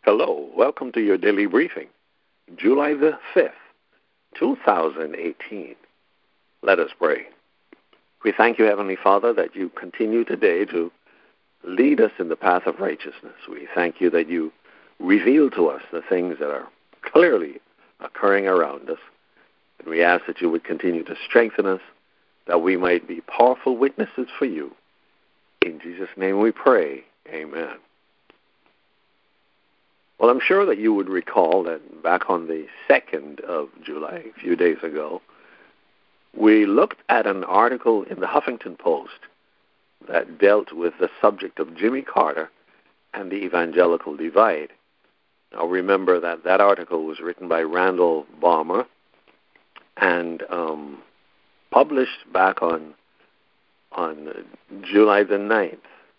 Hello, welcome to your daily briefing, July the 5th, 2018. Let us pray. We thank you, Heavenly Father, that you continue today to lead us in the path of righteousness. We thank you that you reveal to us the things that are clearly occurring around us. And we ask that you would continue to strengthen us, that we might be powerful witnesses for you. In Jesus' name we pray. Amen. Well, I'm sure that you would recall that back on the 2nd of July, a few days ago, we looked at an article in the Huffington Post that dealt with the subject of Jimmy Carter and the evangelical divide. Now, remember that that article was written by Randall Balmer and published back on July the 9th,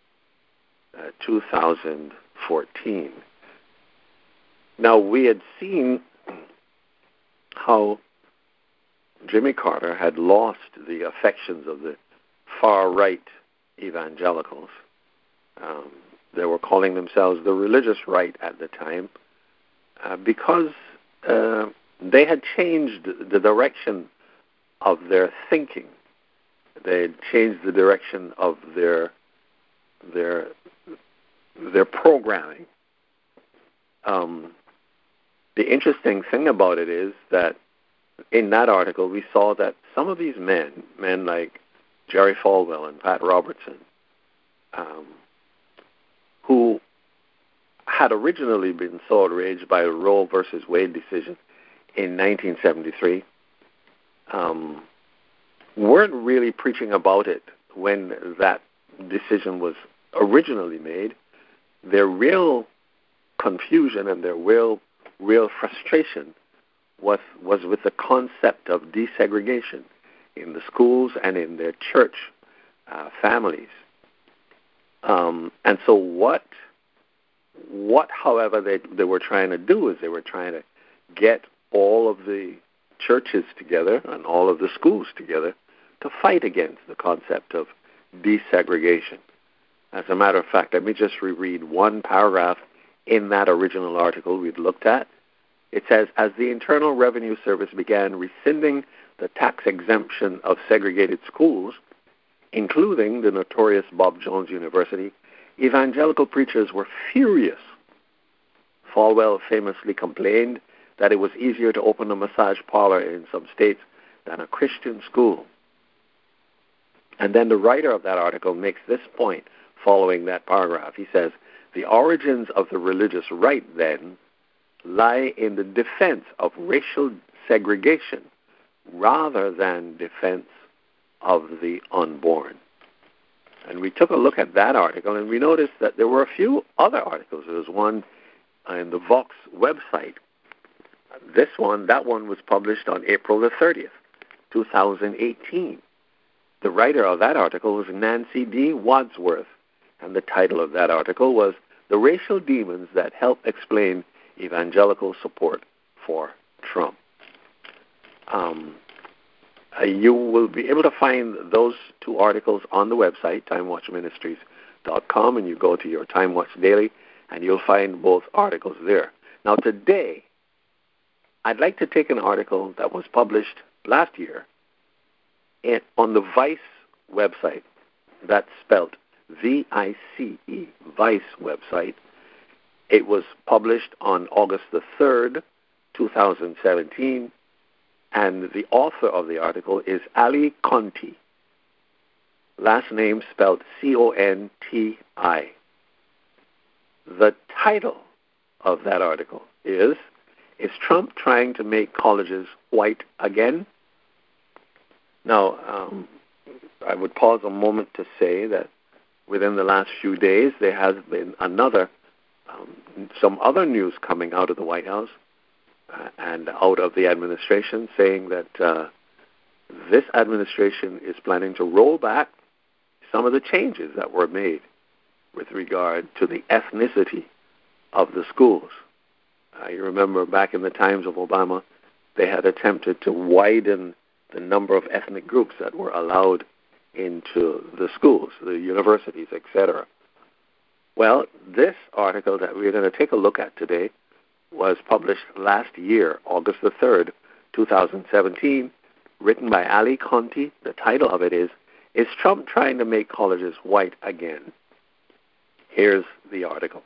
2014. Now, we had seen how Jimmy Carter had lost the affections of the far-right evangelicals. They were calling themselves the religious right at the time because they had changed the direction of their thinking. They had changed the direction of their programming. The interesting thing about it is that in that article we saw that some of these men like Jerry Falwell and Pat Robertson, who had originally been so outraged by the Roe versus Wade decision in 1973, weren't really preaching about it when that decision was originally made. Their real confusion and their real frustration was with the concept of desegregation in the schools and in their church families. And so what however, they were trying to do is they were trying to get all of the churches together and all of the schools together to fight against the concept of desegregation. As a matter of fact, let me just reread one paragraph in that original article we'd looked at. It says, as the Internal Revenue Service began rescinding the tax exemption of segregated schools, including the notorious Bob Jones University, evangelical preachers were furious. Falwell famously complained that it was easier to open a massage parlor in some states than a Christian school. And then the writer of that article makes this point following that paragraph. He says, the origins of the religious right, then, lie in the defense of racial segregation rather than defense of the unborn. And we took a look at that article, and we noticed that there were a few other articles. There was one in the Vox website. That one was published on April the 30th, 2018. The writer of that article was Nancy D. Wadsworth, and the title of that article was The Racial Demons That Help Explain Evangelical Support for Trump. You will be able to find those two articles on the website, timewatchministries.com, and you go to your Time Watch Daily, and you'll find both articles there. Now, today, I'd like to take an article that was published last year on the Vice website. That's spelled V-I-C-E, Vice website. It was published on August the 3rd, 2017, and the author of the article is Ali Conti, last name spelled C-O-N-T-I. The title of that article is Trump Trying to Make Colleges White Again? Now, I would pause a moment to say that within the last few days, there has been some other news coming out of the White House and out of the administration saying that this administration is planning to roll back some of the changes that were made with regard to the ethnicity of the schools. You remember back in the times of Obama, they had attempted to widen the number of ethnic groups that were allowed into the schools, the universities, etc. Well, this article that we're going to take a look at today was published last year, August the 3rd, 2017, written by Ali Conti. The title of it Is Trump Trying to Make Colleges White Again? Here's the article.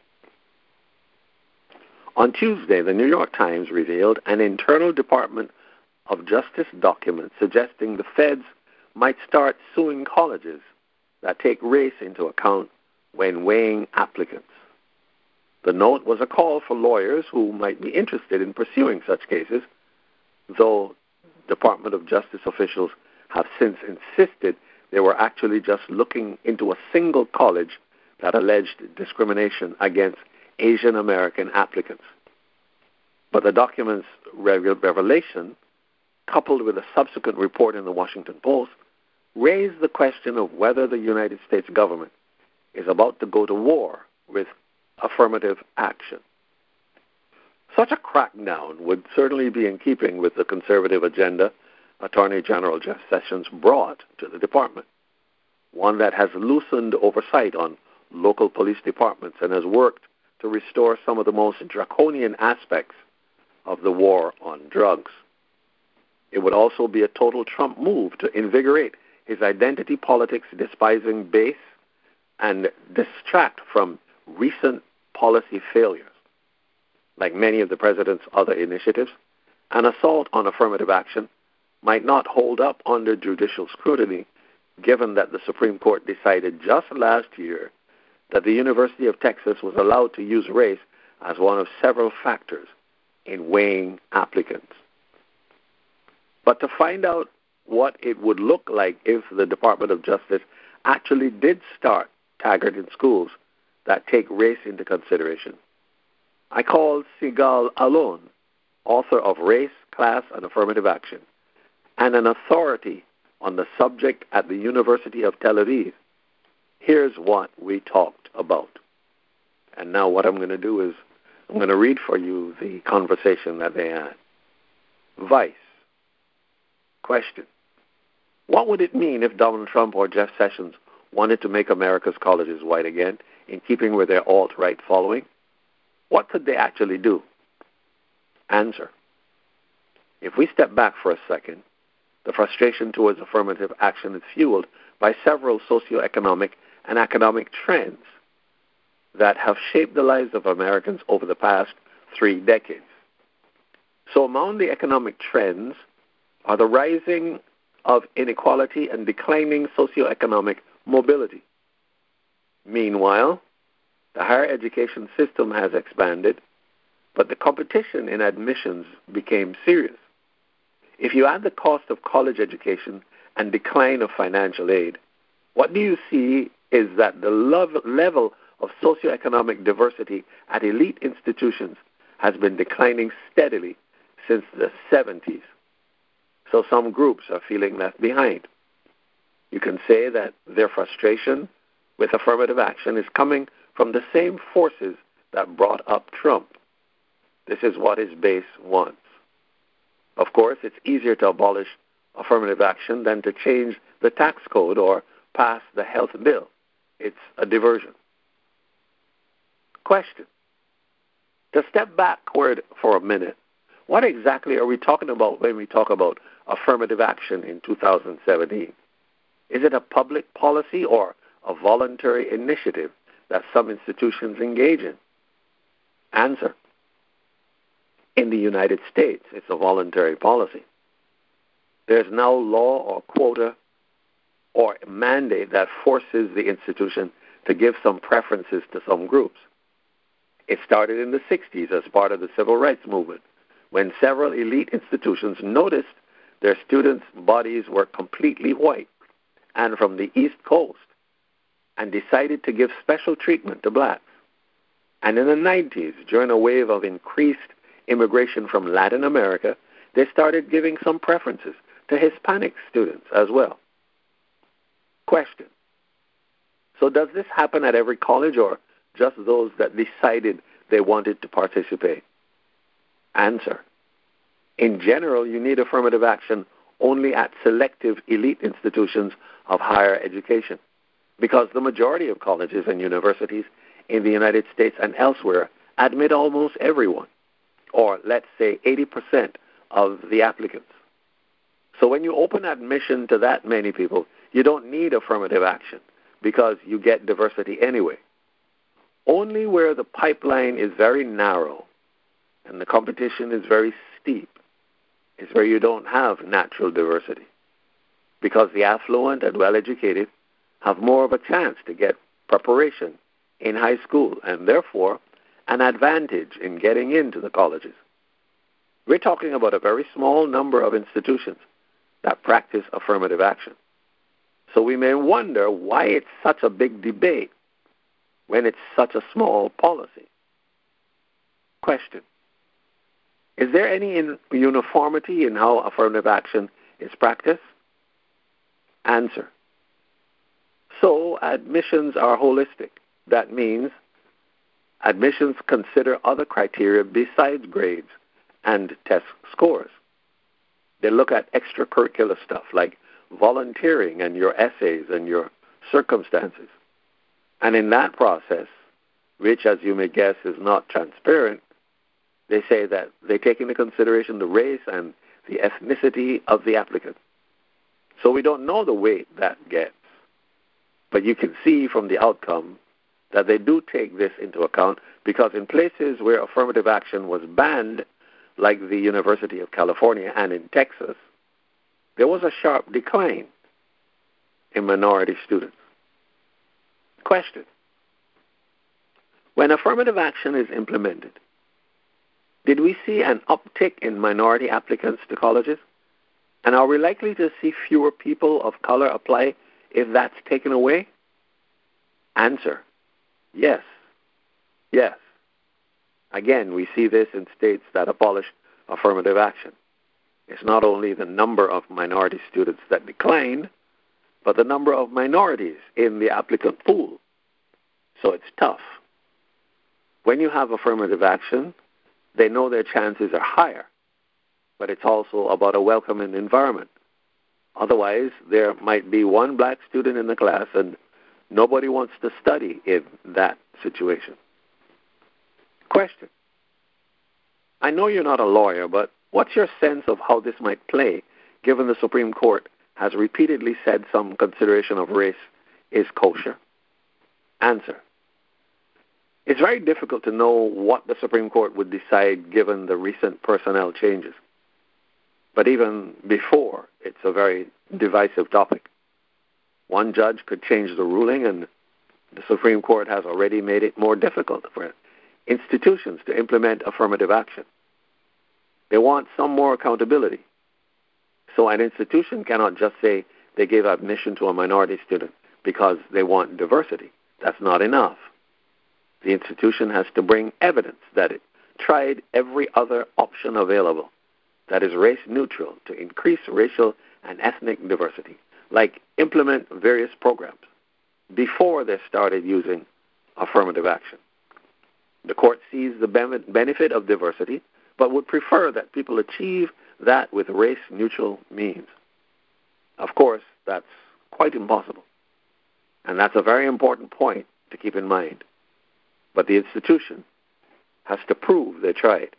On Tuesday, the New York Times revealed an internal Department of Justice document suggesting the feds might start suing colleges that take race into account when weighing applicants. The note was a call for lawyers who might be interested in pursuing such cases, though Department of Justice officials have since insisted they were actually just looking into a single college that alleged discrimination against Asian American applicants. But the document's revelation, coupled with a subsequent report in the Washington Post, raised the question of whether the United States government is about to go to war with affirmative action. Such a crackdown would certainly be in keeping with the conservative agenda Attorney General Jeff Sessions brought to the department, one that has loosened oversight on local police departments and has worked to restore some of the most draconian aspects of the war on drugs. It would also be a total Trump move to invigorate his identity politics, despising base, and distract from recent policy failures. Like many of the president's other initiatives, an assault on affirmative action might not hold up under judicial scrutiny, given that the Supreme Court decided just last year that the University of Texas was allowed to use race as one of several factors in weighing applicants. But to find out what it would look like if the Department of Justice actually did start targeting schools that take race into consideration, I called Sigal Alon, author of Race, Class, and Affirmative Action, and an authority on the subject at the University of Tel Aviv. Here's what we talked about. And now what I'm going to do is I'm going to read for you the conversation that they had. Vice. Question. What would it mean if Donald Trump or Jeff Sessions wanted to make America's colleges white again, in keeping with their alt-right following? What could they actually do? Answer. If we step back for a second, the frustration towards affirmative action is fueled by several socioeconomic and economic trends that have shaped the lives of Americans over the past 3 decades. So among the economic trends are the rising of inequality and declining socioeconomic mobility. Meanwhile, the higher education system has expanded, but the competition in admissions became serious. If you add the cost of college education and decline of financial aid, what do you see is that the level of socioeconomic diversity at elite institutions has been declining steadily since the 70s. So some groups are feeling left behind. You can say that their frustration with affirmative action is coming from the same forces that brought up Trump. This is what his base wants. Of course, it's easier to abolish affirmative action than to change the tax code or pass the health bill. It's a diversion. Question. To step backward for a minute, what exactly are we talking about when we talk about affirmative action in 2017? Is it a public policy or a voluntary initiative that some institutions engage in? Answer. In the United States, it's a voluntary policy. There's no law or quota or mandate that forces the institution to give some preferences to some groups. It started in the 60s as part of the civil rights movement, when several elite institutions noticed their students' bodies were completely white and from the East Coast, and decided to give special treatment to blacks. And in the 90s, during a wave of increased immigration from Latin America, they started giving some preferences to Hispanic students as well. Question. So does this happen at every college or just those that decided they wanted to participate? Answer. In general, you need affirmative action only at selective elite institutions of higher education, because the majority of colleges and universities in the United States and elsewhere admit almost everyone, or let's say 80% of the applicants. So when you open admission to that many people, you don't need affirmative action because you get diversity anyway. Only where the pipeline is very narrow and the competition is very steep is where you don't have natural diversity, because the affluent and well-educated have more of a chance to get preparation in high school and therefore an advantage in getting into the colleges. We're talking about a very small number of institutions that practice affirmative action. So we may wonder why it's such a big debate when it's such a small policy. Question: is there any uniformity in how affirmative action is practiced? Answer: so admissions are holistic. That means admissions consider other criteria besides grades and test scores. They look at extracurricular stuff like volunteering and your essays and your circumstances. And in that process, which, as you may guess, is not transparent, they say that they take into consideration the race and the ethnicity of the applicant. So we don't know the weight that gets, but you can see from the outcome that they do take this into account, because in places where affirmative action was banned, like the University of California and in Texas, there was a sharp decline in minority students. Question: when affirmative action is implemented, did we see an uptick in minority applicants to colleges? And are we likely to see fewer people of color apply if that's taken away? Answer: yes. Yes. Again, we see this in states that abolish affirmative action. It's not only the number of minority students that declined, but the number of minorities in the applicant pool. So it's tough. When you have affirmative action, they know their chances are higher, but it's also about a welcoming environment. Otherwise, there might be one black student in the class and nobody wants to study in that situation. Question: I know you're not a lawyer, but what's your sense of how this might play, given the Supreme Court has repeatedly said some consideration of race is kosher? Answer: it's very difficult to know what the Supreme Court would decide given the recent personnel changes. But even before, it's a very divisive topic. One judge could change the ruling, and the Supreme Court has already made it more difficult for institutions to implement affirmative action. They want some more accountability. So an institution cannot just say they gave admission to a minority student because they want diversity. That's not enough. The institution has to bring evidence that it tried every other option available that is race neutral to increase racial and ethnic diversity, like implement various programs before they started using affirmative action. The court sees the benefit of diversity, but would prefer that people achieve that with race-neutral means. Of course, that's quite impossible, and that's a very important point to keep in mind. But the institution has to prove they tried.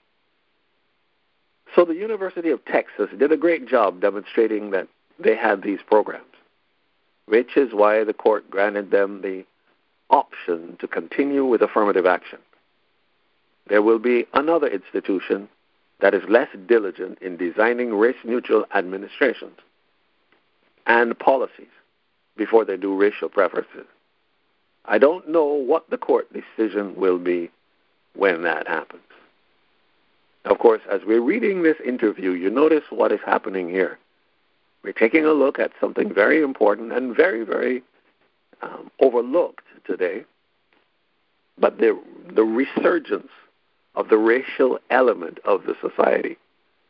So the University of Texas did a great job demonstrating that they had these programs, which is why the court granted them the option to continue with affirmative action. There will be another institution that is less diligent in designing race-neutral administrations and policies before they do racial preferences. I don't know what the court decision will be when that happens. Of course, as we're reading this interview, you notice what is happening here. We're taking a look at something very important and very, very overlooked today, but the resurgence of the racial element of the society.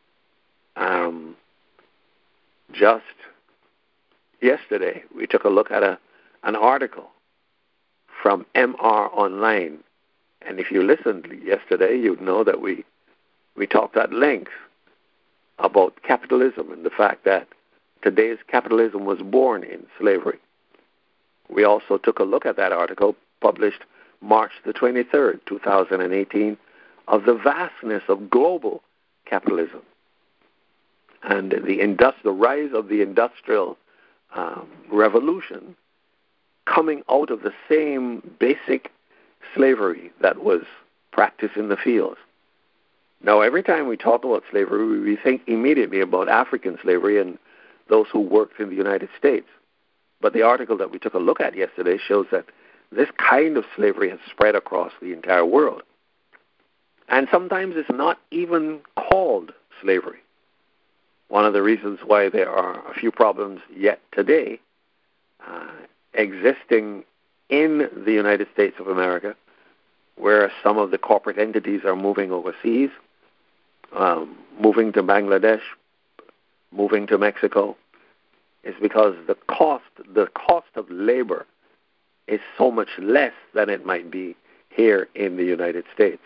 Just yesterday, we took a look at an article from MR Online, and if you listened yesterday, you'd know that we talked at length about capitalism and the fact that today's capitalism was born in slavery. We also took a look at that article published March the 23rd, 2018, of the vastness of global capitalism and the rise of the industrial revolution coming out of the same basic slavery that was practiced in the fields. Now, every time we talk about slavery, we think immediately about African slavery and those who worked in the United States. But the article that we took a look at yesterday shows that this kind of slavery has spread across the entire world. And sometimes it's not even called slavery. One of the reasons why there are a few problems yet today existing in the United States of America, where some of the corporate entities are moving overseas, moving to Bangladesh, moving to Mexico, is because the cost of labor is so much less than it might be here in the United States.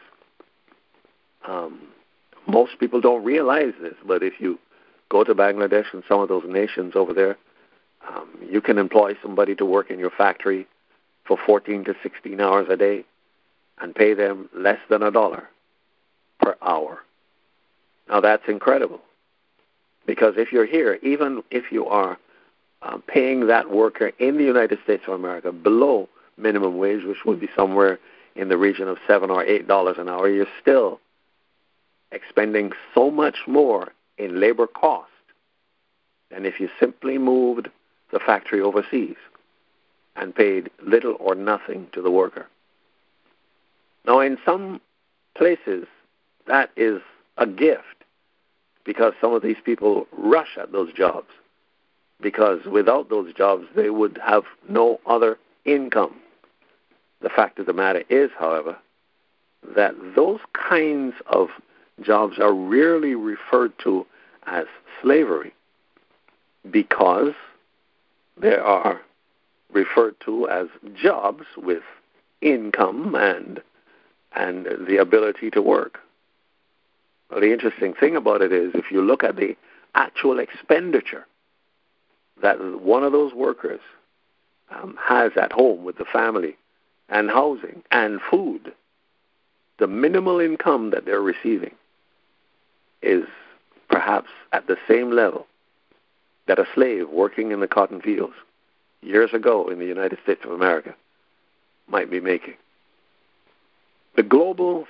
Most people don't realize this, but if you go to Bangladesh and some of those nations over there, you can employ somebody to work in your factory for 14 to 16 hours a day and pay them less than $1 per hour. Now that's incredible, because if you're here, even if you are paying that worker in the United States of America below minimum wage, which would be somewhere in the region of $7 or $8 an hour, you're still expending so much more in labor cost than if you simply moved the factory overseas and paid little or nothing to the worker. Now, in some places, that is a gift, because some of these people rush at those jobs, because without those jobs, they would have no other income. The fact of the matter is, however, that those kinds of jobs are rarely referred to as slavery, because they are referred to as jobs with income and the ability to work. Well, the interesting thing about it is, if you look at the actual expenditure that one of those workers has at home with the family and housing and food, the minimal income that they're receiving is perhaps at the same level that a slave working in the cotton fields years ago in the United States of America might be making. The global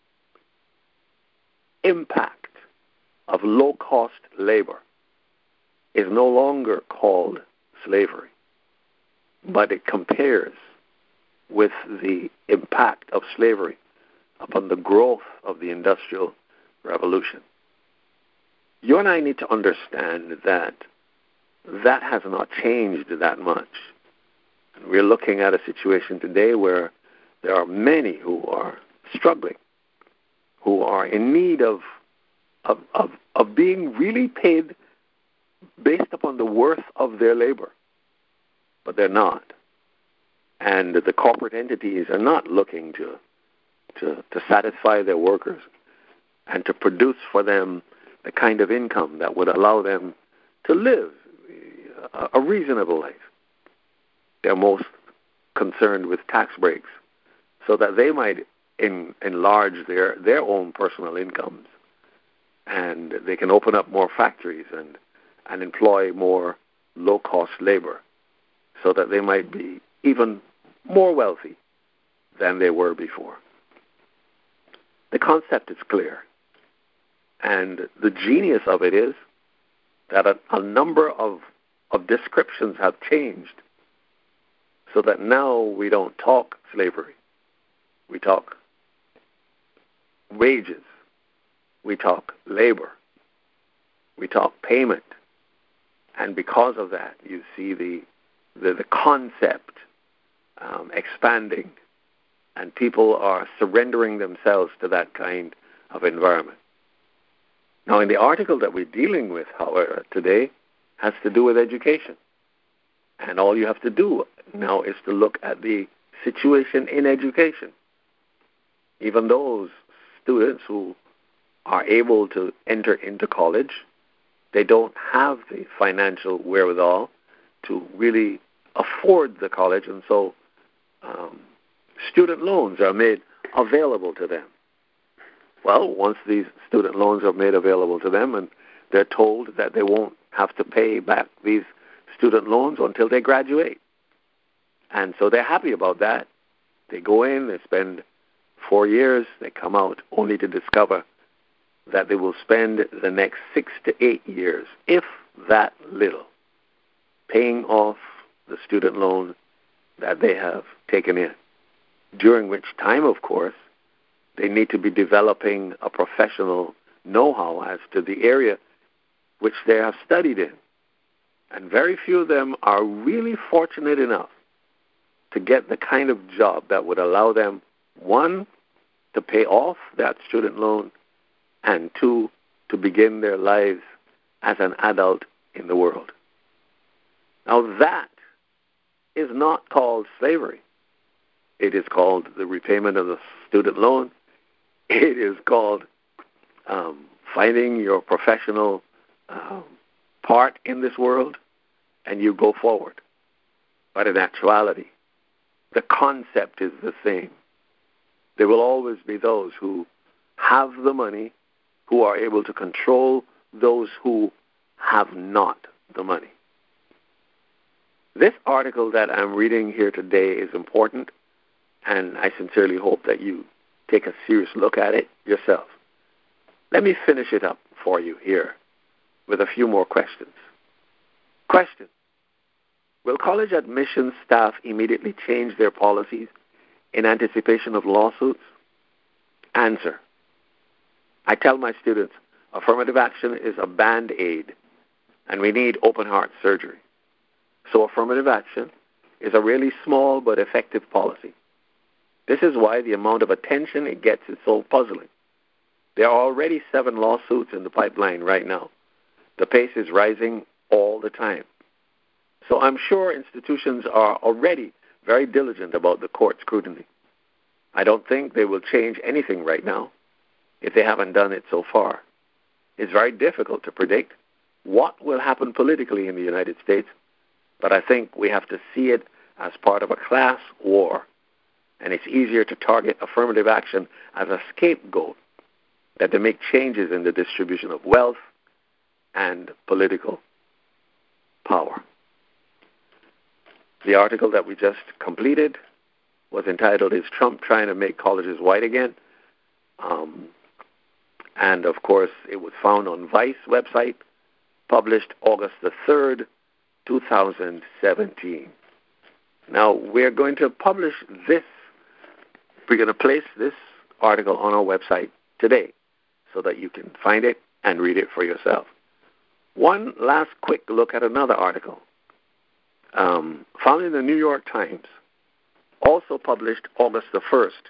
impact of low-cost labor is no longer called slavery, but it compares with the impact of slavery upon the growth of the Industrial Revolution. You and I need to understand that that has not changed that much. And we're looking at a situation today where there are many who are struggling, who are in need of being really paid based upon the worth of their labor, but they're not. And the corporate entities are not looking to satisfy their workers and to produce for them the kind of income that would allow them to live a reasonable life. They're most concerned with tax breaks so that they might enlarge their own personal incomes, and they can open up more factories and employ more low-cost labor so that they might be even more wealthy than they were before. The concept is clear, and the genius of it is that a number of descriptions have changed so that now we don't talk slavery. We talk wages. We talk labor. We talk payment. And because of that, you see the concept expanding, and people are surrendering themselves to that kind of environment. Now, in the article that we're dealing with, however, today has to do with education. And all you have to do now is to look at the situation in education. Even those students who are able to enter into college, they don't have the financial wherewithal to really afford the college, and so student loans are made available to them. Well, once these student loans are made available to them and they're told that they won't have to pay back these student loans until they graduate. And so they're happy about that. They go in, they spend 4 years, they come out only to discover that they will spend the next 6 to 8 years, if that little, paying off the student loan that they have taken in. During which time, of course, they need to be developing a professional know-how as to the area which they have studied in. And very few of them are really fortunate enough to get the kind of job that would allow them, one, to pay off that student loan, and two, to begin their lives as an adult in the world. Now that is not called slavery. It is called the repayment of the student loan. It is called finding your professional part in this world, and you go forward. But in actuality, the concept is the same. There will always be those who have the money, who are able to control those who have not the money. This article that I'm reading here today is important, and I sincerely hope that you take a serious look at it yourself. Let me finish it up for you here with a few more questions. Question: will college admissions staff immediately change their policies in anticipation of lawsuits? Answer: I tell my students, affirmative action is a band-aid, and we need open-heart surgery. So affirmative action is a really small but effective policy. This is why the amount of attention it gets is so puzzling. There are already 7 lawsuits in the pipeline right now. The pace is rising all the time. So I'm sure institutions are already very diligent about the court scrutiny. I don't think they will change anything right now if they haven't done it so far. It's very difficult to predict what will happen politically in the United States, but I think we have to see it as part of a class war. And it's easier to target affirmative action as a scapegoat than to make changes in the distribution of wealth and political power. The article that we just completed was entitled, "Is Trump Trying to Make Colleges White Again?" And, of course, it was found on Vice website, published August the 3rd, 2017. Now, we're going to publish this. We're going to place this article on our website today so that you can find it and read it for yourself. One last quick look at another article found in the New York Times, also published August the 1st,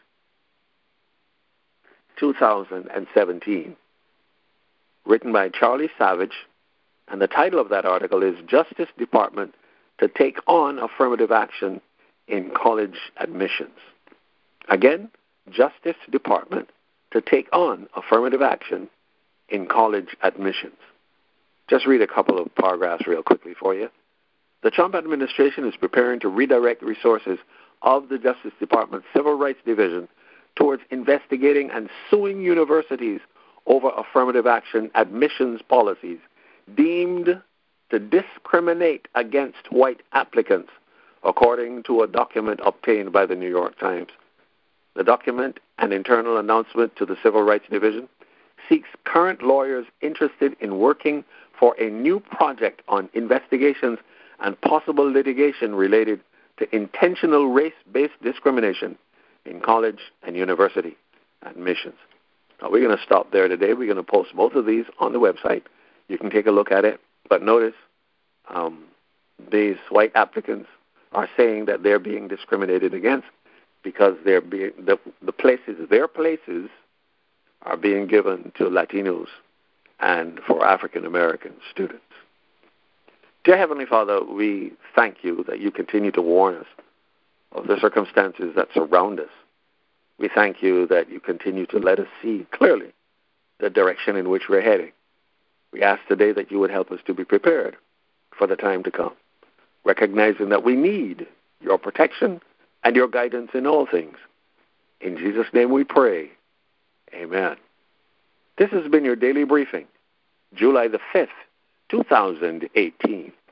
2017, written by Charlie Savage, and the title of that article is "Justice Department to Take on Affirmative Action in College Admissions." Again, Justice Department to take on affirmative action in college admissions. Just read a couple of paragraphs real quickly for you. The Trump administration is preparing to redirect resources of the Justice Department's Civil Rights Division towards investigating and suing universities over affirmative action admissions policies deemed to discriminate against white applicants, according to a document obtained by the New York Times. The document, an internal announcement to the Civil Rights Division, seeks current lawyers interested in working for a new project on investigations and possible litigation related to intentional race-based discrimination in college and university admissions. Now, we're going to stop there today. We're going to post both of these on the website. You can take a look at it. But notice these white applicants are saying that they're being discriminated against because they're being, their places are being given to Latinos and for African American students. Dear Heavenly Father, we thank you that you continue to warn us of the circumstances that surround us. We thank you that you continue to let us see clearly the direction in which we're heading. We ask today that you would help us to be prepared for the time to come, recognizing that we need your protection and your guidance in all things. In Jesus' name we pray. Amen. This has been your daily briefing, July the 5th, 2018.